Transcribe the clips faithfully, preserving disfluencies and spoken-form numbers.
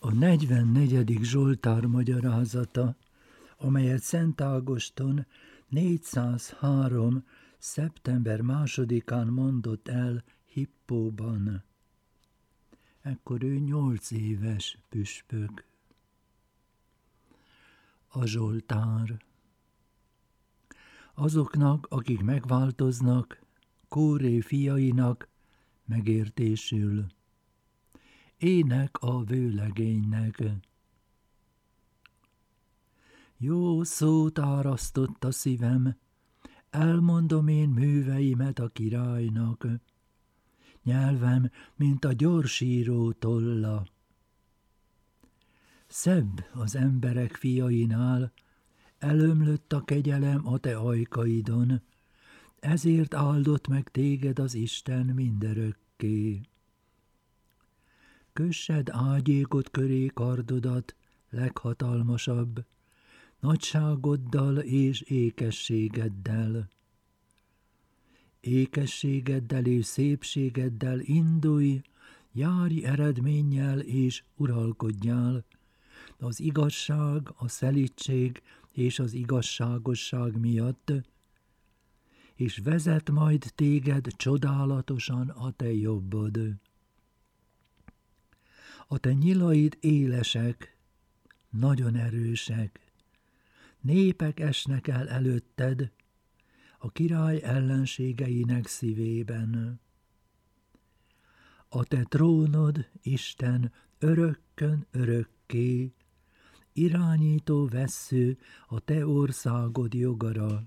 A negyvennegyedik Zsoltár magyarázata, amelyet Szent Ágoston négyszázhárom. szeptember másodikán mondott el Hippóban. Ekkor ő nyolc éves püspök. A Zsoltár. Azoknak, akik megváltoznak, Kóré fiainak megértésül. Ének a vőlegénynek. Jó szót árasztott a szívem, elmondom én műveimet a királynak. Nyelvem, mint a gyorsíró tolla. Szebb az emberek fiainál, elömlött a kegyelem a te ajkaidon, ezért áldott meg téged az Isten mindörökké. Kössed ágyékot köré kardodat, leghatalmasabb, nagyságoddal és ékességeddel. Ékességeddel és szépségeddel indulj, járj eredménnyel és uralkodjál. Az igazság, a szelídség és az igazságosság miatt, és vezet majd téged csodálatosan a te jobbod. A te nyilaid élesek, nagyon erősek, népek esnek el előtted, a király ellenségeinek szívében. A te trónod, Isten, örökkön örökké, irányító vessző a te országod jogara.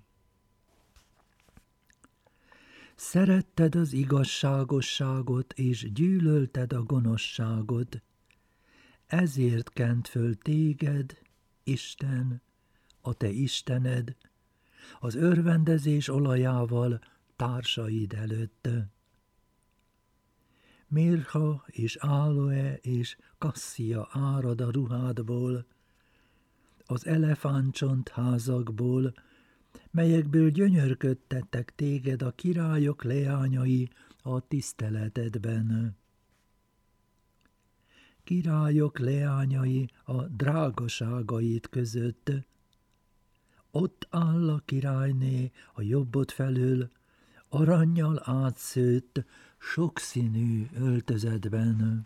Szeretted az igazságosságot, és gyűlölted a gonoszságot, ezért kent föl téged, Isten, a te Istened, az örvendezés olajával társaid előtt. Mirha és áloe és kasszia árad a ruhádból, az elefántcsont házakból, melyekből gyönyörködtettek téged a királyok leányai a tiszteletedben. Királyok leányai a drágaságait között. Ott áll a királyné a jobbod felől, arannyal átszőtt, sokszínű öltözetben.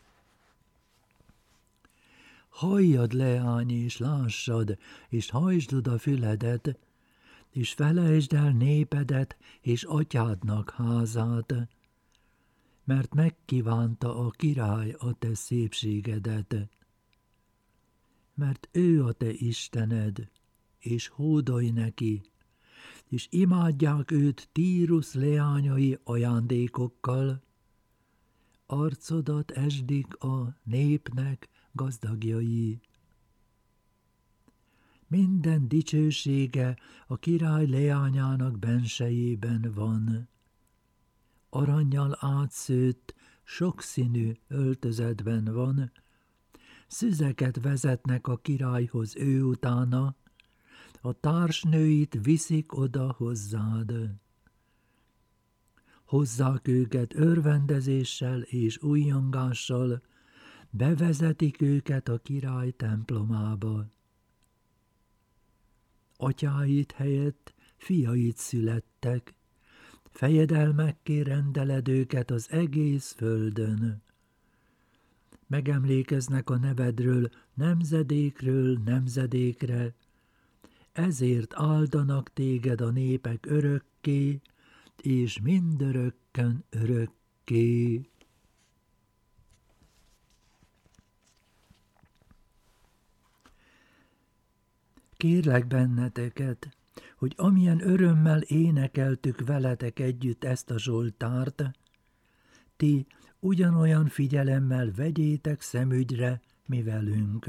Halljad, leány, és lássad, és hajtsd oda füledet, és felejtsd el népedet és atyádnak házát, mert megkívánta a király a te szépségedet. Mert ő a te Istened, és hódolj neki, és imádják őt Tírus leányai ajándékokkal, arcodat esdik a népnek gazdagjai. Minden dicsősége a király leányának bensejében van. Arannyal átszőtt, sokszínű öltözetben van, szüzeket vezetnek a királyhoz ő utána, a társnőit viszik oda hozzád. Hozzák őket örvendezéssel és ujjongással, bevezetik őket a király templomába. Atyáid helyett fiaid születtek, fejedelmekké rendeled őket az egész földön. Megemlékeznek a nevedről nemzedékről nemzedékre, ezért áldanak téged a népek örökké, és mindörökkön örökké. Kérlek benneteket, hogy amilyen örömmel énekeltük veletek együtt ezt a Zsoltárt, ti ugyanolyan figyelemmel vegyétek szemügyre mi velünk.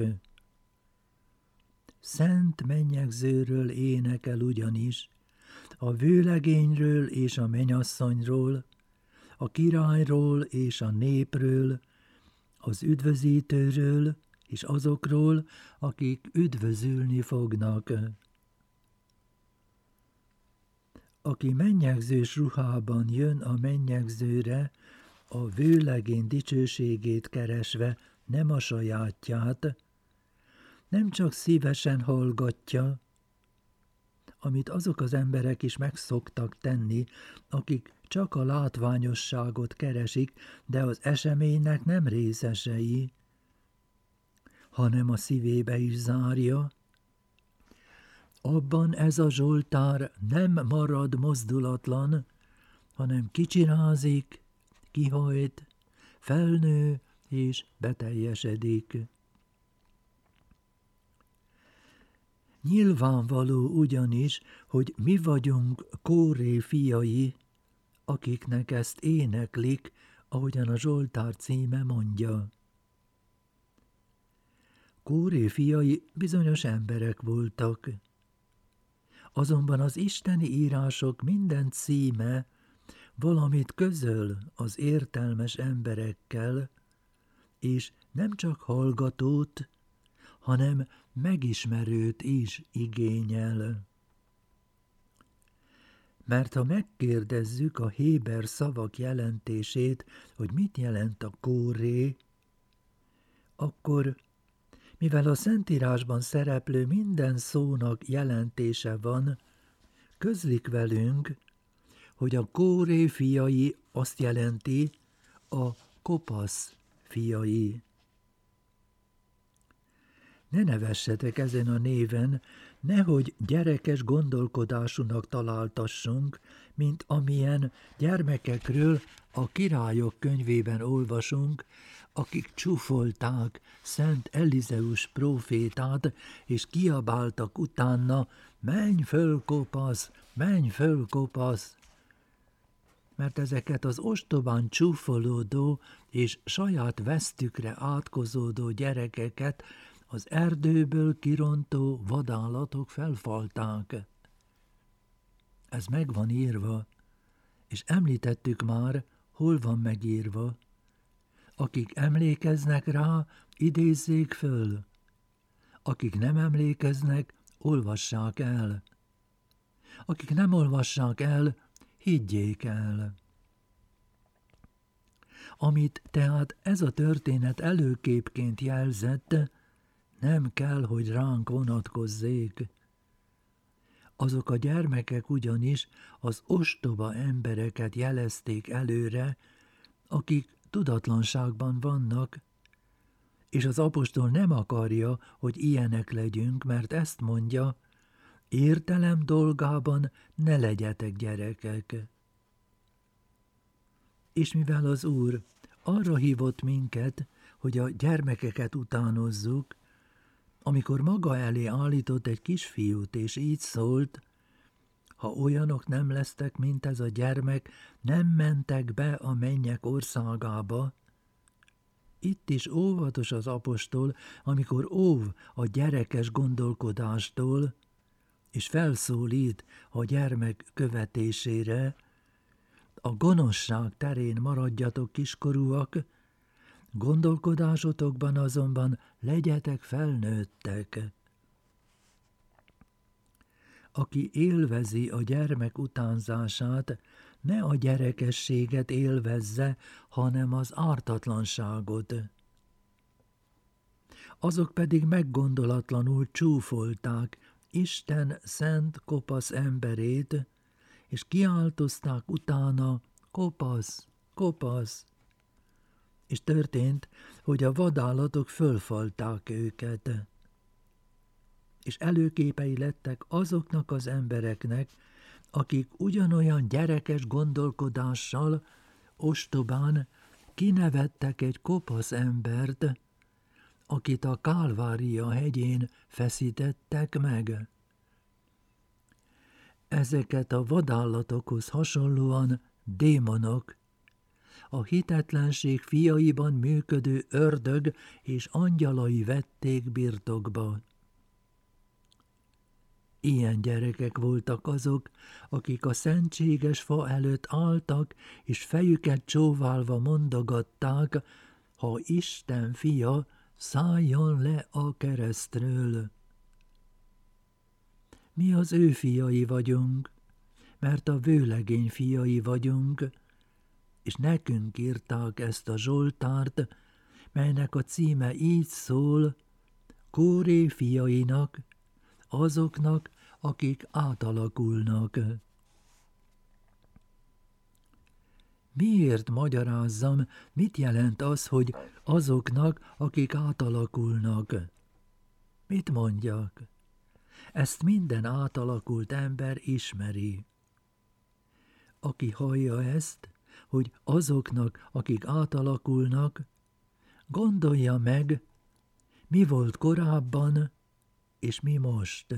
Szent mennyegzőről énekel ugyanis, a vőlegényről és a mennyasszonyról, a királyról és a népről, az üdvözítőről és azokról, akik üdvözülni fognak. Aki mennyegzős ruhában jön a mennyegzőre, a vőlegény dicsőségét keresve, nem a sajátját, nem csak szívesen hallgatja, amit azok az emberek is megszoktak tenni, akik csak a látványosságot keresik, de az eseménynek nem részesei, hanem a szívébe is zárja. Abban ez a Zsoltár nem marad mozdulatlan, hanem kicsinázik, kihajt, felnő és beteljesedik. Nyilvánvaló ugyanis, hogy mi vagyunk Kóré fiai, akiknek ezt éneklik, ahogyan a Zsoltár címe mondja. Kóré fiai bizonyos emberek voltak. Azonban az isteni írások minden címe valamit közöl az értelmes emberekkel, és nem csak hallgatót, hanem megismerőt is igényel. Mert ha megkérdezzük a héber szavak jelentését, hogy mit jelent a Kóré, akkor, mivel a Szentírásban szereplő minden szónak jelentése van, közlik velünk, hogy a Kóré fiai azt jelenti, a kopasz fiai. Ne nevessetek ezen a néven, nehogy gyerekes gondolkodásúnak találtassunk, mint amilyen gyermekekről a Királyok könyvében olvasunk, akik csúfolták Szent Elizeus prófétát, és kiabáltak utána, menj föl, kopasz, menj föl, kopasz! Mert ezeket az ostobán csúfolódó és saját vesztükre átkozódó gyerekeket az erdőből kirontó vadállatok felfalták. Ez meg van írva, és említettük már, hol van megírva. Akik emlékeznek rá, idézzék föl. Akik nem emlékeznek, olvassák el. Akik nem olvassák el, higgyék el. Amit tehát ez a történet előképként jelzett, nem kell, hogy ránk vonatkozzék. Azok a gyermekek ugyanis az ostoba embereket jelezték előre, akik tudatlanságban vannak, és az apostol nem akarja, hogy ilyenek legyünk, mert ezt mondja, értelem dolgában ne legyetek gyerekek. És mivel az Úr arra hívott minket, hogy a gyermekeket utánozzuk, amikor maga elé állított egy kisfiút, és így szólt, ha olyanok nem lesztek, mint ez a gyermek, nem mentek be a mennyek országába. Itt is óvatos az apostol, amikor óv a gyerekes gondolkodástól, és felszólít a gyermek követésére, a gonoszság terén maradjatok kiskorúak, gondolkodásotokban azonban legyetek felnőttek. Aki élvezi a gyermek utánzását, ne a gyerekességet élvezze, hanem az ártatlanságot. Azok pedig meggondolatlanul csúfolták Isten szent kopasz emberét, és kiáltozták utána, kopasz, kopasz. És történt, hogy a vadállatok fölfalták őket. És előképei lettek azoknak az embereknek, akik ugyanolyan gyerekes gondolkodással, ostobán kinevettek egy kopasz embert, akit a Kálvária hegyén feszítettek meg. Ezeket a vadállatokhoz hasonlóan démonok, a hitetlenség fiaiban működő ördög és angyalai vették birtokba. Ilyen gyerekek voltak azok, akik a szentséges fa előtt álltak, és fejüket csóválva mondogatták, ha Isten fia, szálljon le a keresztről. Mi az ő fiai vagyunk, mert a vőlegény fiai vagyunk, és nekünk írták ezt a Zsoltárt, melynek a címe így szól: Kóré fiainak, azoknak, akik átalakulnak. Miért magyarázzam, mit jelent az, hogy azoknak, akik átalakulnak? Mit mondjak? Ezt minden átalakult ember ismeri. Aki hallja ezt, hogy azoknak, akik átalakulnak, gondolja meg, mi volt korábban, és mi most.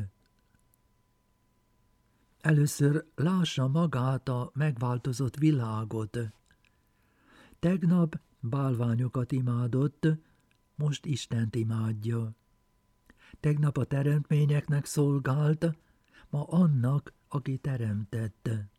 Először lássa magát a megváltozott világot. Tegnap bálványokat imádott, most Istent imádja. Tegnap a teremtményeknek szolgált, ma annak, aki teremtette.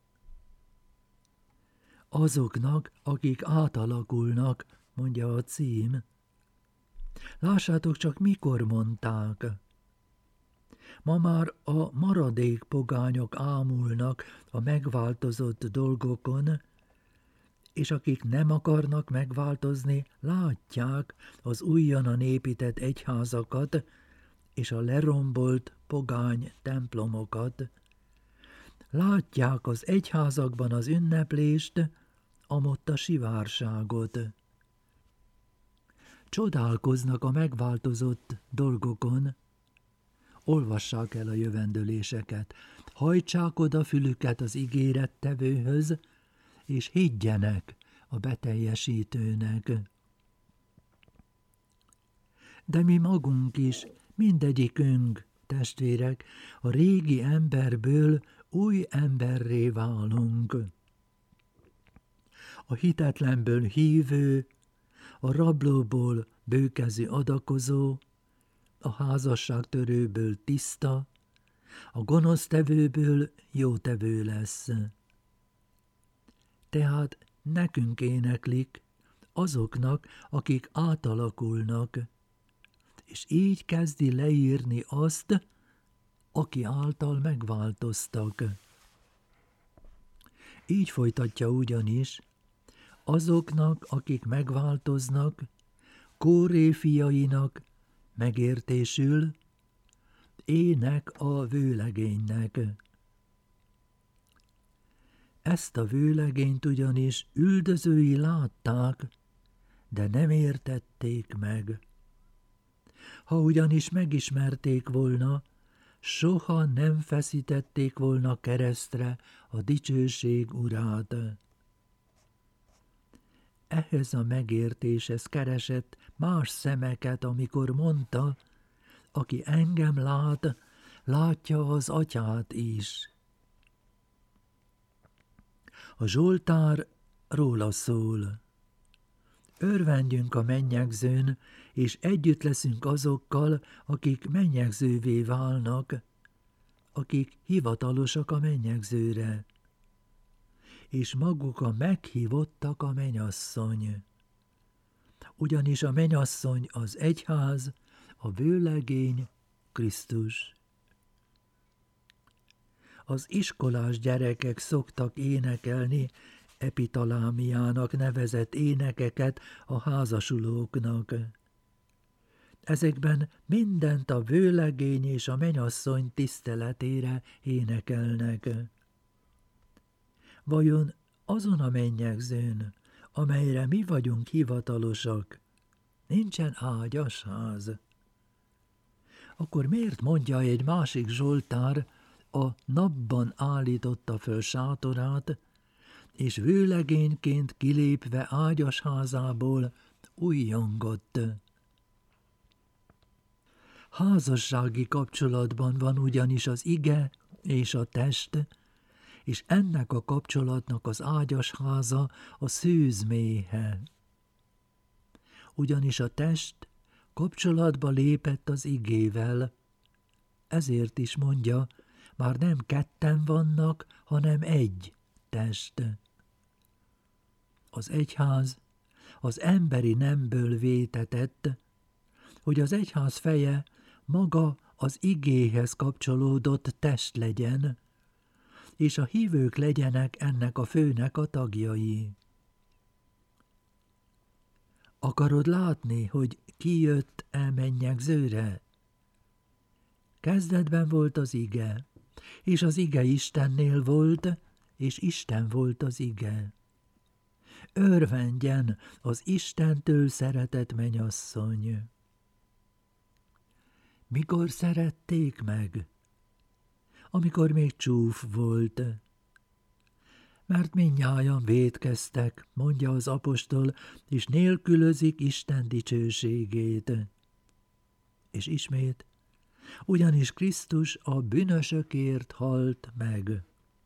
Azoknak, akik átalakulnak, mondja a cím. Lássátok csak, mikor mondták. Ma már a maradék pogányok ámulnak a megváltozott dolgokon, és akik nem akarnak megváltozni, látják az újonnan épített egyházakat és a lerombolt pogány templomokat. Látják az egyházakban az ünneplést, amott a sivárságot. Csodálkoznak a megváltozott dolgokon. Olvassák el a jövendőléseket, hajtsák oda fülüket az ígérettevőhöz, és higgyenek a beteljesítőnek. De mi magunk is, mindegyikünk, testvérek, a régi emberből új emberré válunk. A hitetlenből hívő, a rablóból bőkezű adakozó, a házasságtörőből tiszta, a gonosztevőből jótevő lesz. Tehát nekünk éneklik, azoknak, akik átalakulnak, és így kezdi leírni azt, aki által megváltoztak. Így folytatja ugyanis, azoknak, akik megváltoznak, Kóré fiainak megértésül, ének a vőlegénynek. Ezt a vőlegényt ugyanis üldözői látták, de nem értették meg. Ha ugyanis megismerték volna, soha nem feszítették volna keresztre a dicsőség urát. Ehhez a megértéshez keresett más szemeket, amikor mondta, aki engem lát, látja az atyát is. A Zsoltár róla szól. Örvendjünk a mennyegzőn, és együtt leszünk azokkal, akik mennyegzővé válnak, akik hivatalosak a mennyegzőre, és maguk a meghívottak a mennyasszony. Ugyanis a mennyasszony az egyház, a vőlegény Krisztus. Az iskolás gyerekek szoktak énekelni epitalámiának nevezett énekeket a házasulóknak. Ezekben mindent a vőlegény és a mennyasszony tiszteletére énekelnek. Vajon azon a mennyegzőn, amelyre mi vagyunk hivatalosak, nincsen ágyas ház? Akkor miért mondja egy másik Zsoltár, a napban állította föl sátorát, és vőlegényként kilépve ágyas házából újjongott? Házassági kapcsolatban van ugyanis az ige és a test, és ennek a kapcsolatnak az ágyas háza a szűzméhe. Ugyanis a test kapcsolatba lépett az igével, ezért is mondja, már nem ketten vannak, hanem egy test. Az egyház az emberi nemből vétetett, hogy az egyház feje maga az igéhez kapcsolódott test legyen, és a hívők legyenek ennek a főnek a tagjai. Akarod látni, hogy ki jött el mennyegzőre? Kezdetben volt az ige, és az ige Istennél volt, és Isten volt az ige. Örvendjen az Istentől szeretett mennyasszony! Mikor szerették meg? Amikor még csúf volt. Mert mindnyájan vétkeztek, mondja az apostol, és nélkülözik Isten dicsőségét. És ismét, ugyanis Krisztus a bűnösökért halt meg.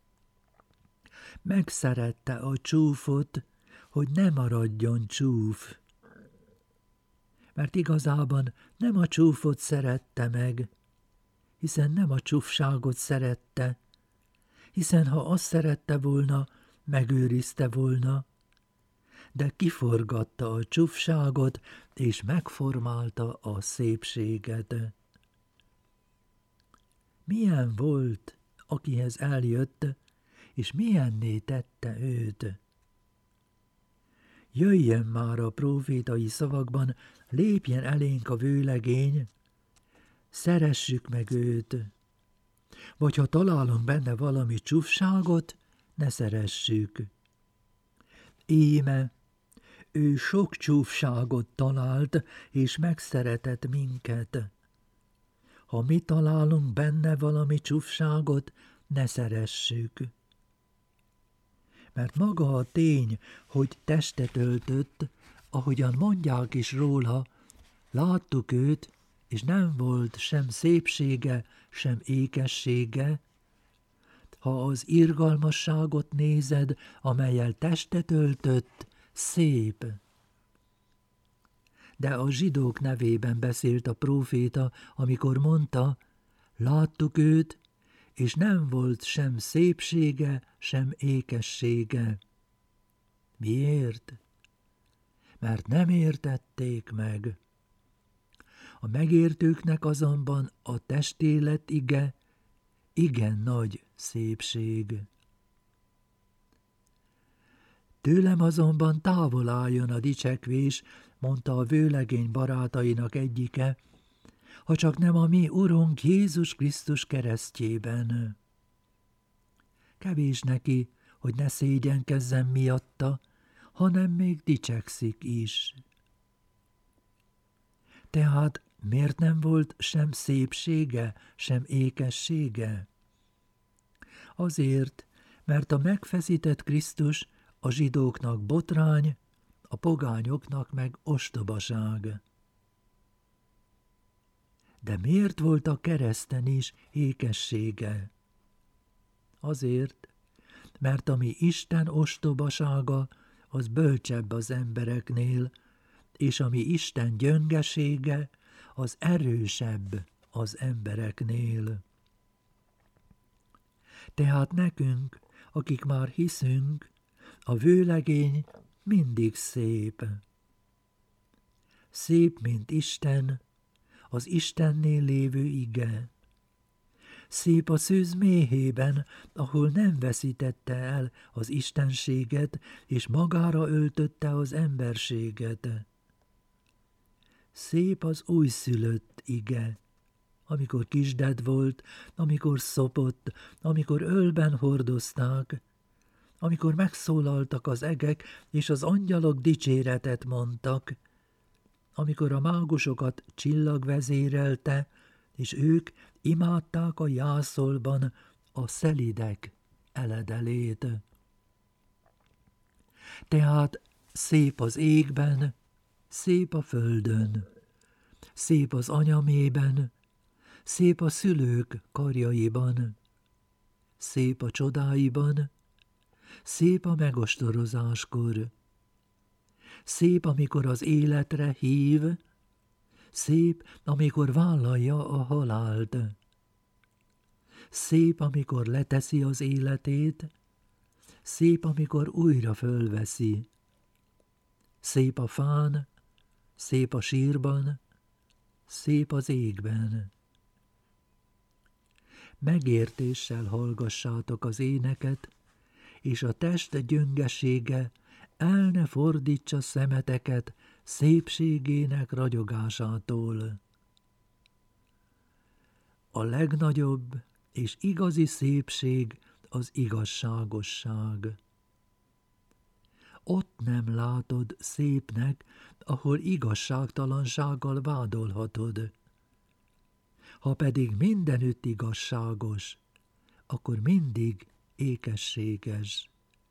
Megszerette a csúfot, hogy ne maradjon csúf. Mert igazában nem a csúfot szerette meg, hiszen nem a csúfságot szerette, hiszen ha azt szerette volna, megőrizte volna, de kiforgatta a csúfságot, és megformálta a szépséget. Milyen volt, akihez eljött, és milyenné tette őt? Jöjjön már a prófétai szavakban, lépjen elénk a vőlegény, szeressük meg őt. Vagy ha találunk benne valami csúfságot, ne szeressük. Íme, ő sok csúfságot talált, és megszeretett minket. Ha mi találunk benne valami csúfságot, ne szeressük. Mert maga a tény, hogy testet öltött, ahogyan mondják is róla, láttuk őt, és nem volt sem szépsége, sem ékessége. Ha az irgalmasságot nézed, amellyel testet öltött, szép. De a zsidók nevében beszélt a próféta, amikor mondta, láttuk őt, és nem volt sem szépsége, sem ékessége. Miért? Mert nem értették meg. A megértőknek azonban a testélet ige igen nagy szépség. Tőlem azonban távol álljon a dicsekvés, mondta a vőlegény barátainak egyike, ha csak nem a mi Urunk Jézus Krisztus keresztjében. Kevés neki, hogy ne szégyenkezzen miatta, hanem még dicsekszik is. Tehát miért nem volt sem szépsége, sem ékessége? Azért, mert a megfeszített Krisztus a zsidóknak botrány, a pogányoknak meg ostobaság. De miért volt a kereszten is ékessége? Azért, mert ami Isten ostobasága, az bölcsebb az embereknél, és ami Isten gyöngesége, az erősebb az embereknél. Tehát nekünk, akik már hiszünk, a vőlegény mindig szép. Szép, mint Isten, az Istennél lévő ige. Szép a szűz méhében, ahol nem veszítette el az istenséget, és magára öltötte az emberséget. Szép az újszülött ige, amikor kisded volt, amikor szopott, amikor ölben hordozták, amikor megszólaltak az egek, és az angyalok dicséretet mondtak, amikor a mágusokat csillag vezérelte, és ők imádták a jászolban a szelidek eledelét. Tehát szép az égben, szép a földön, szép az anyamében, szép a szülők karjaiban, szép a csodáiban, szép a megostorozáskor, szép, amikor az életre hív, szép, amikor vállalja a halált, szép, amikor leteszi az életét, szép, amikor újra fölveszi, szép a fán, szép a sírban, szép az égben. Megértéssel hallgassátok az éneket, és a test gyöngesége el ne fordítsa szemeteket szépségének ragyogásától. A legnagyobb és igazi szépség az igazságosság. Ott nem látod szépnek, ahol igazságtalansággal vádolhatod. Ha pedig mindenütt igazságos, akkor mindig ékességes.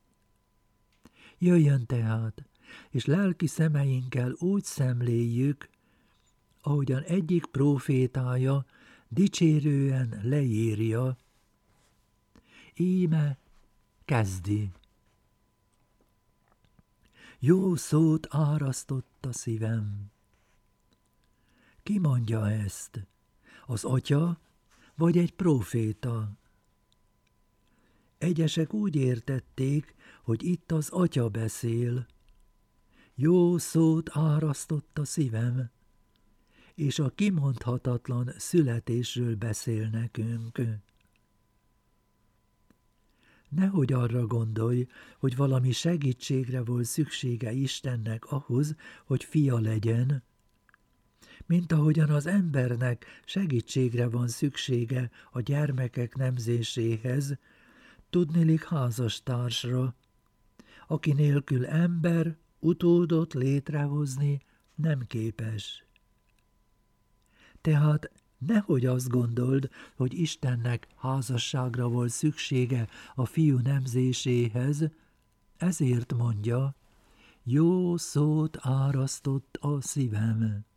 Jöjjön tehát, és lelki szemeinkkel úgy szemléljük, ahogyan egyik prófétája dicsérően leírja, íme kezdi. Jó szót árasztott a szívem. Ki mondja ezt? Az atya, vagy egy próféta? Egyesek úgy értették, hogy itt az atya beszél. Jó szót árasztott a szívem, és a kimondhatatlan születésről beszél nekünk. Nehogy arra gondolj, hogy valami segítségre volt szüksége Istennek ahhoz, hogy fia legyen, mint ahogyan az embernek segítségre van szüksége a gyermekek nemzéséhez, tudniillik házastársra, aki nélkül ember utódot létrehozni nem képes. Tehát nehogy azt gondold, hogy Istennek házasságra volt szüksége a fiú nemzéséhez, ezért mondja, jó szót árasztott a szívem.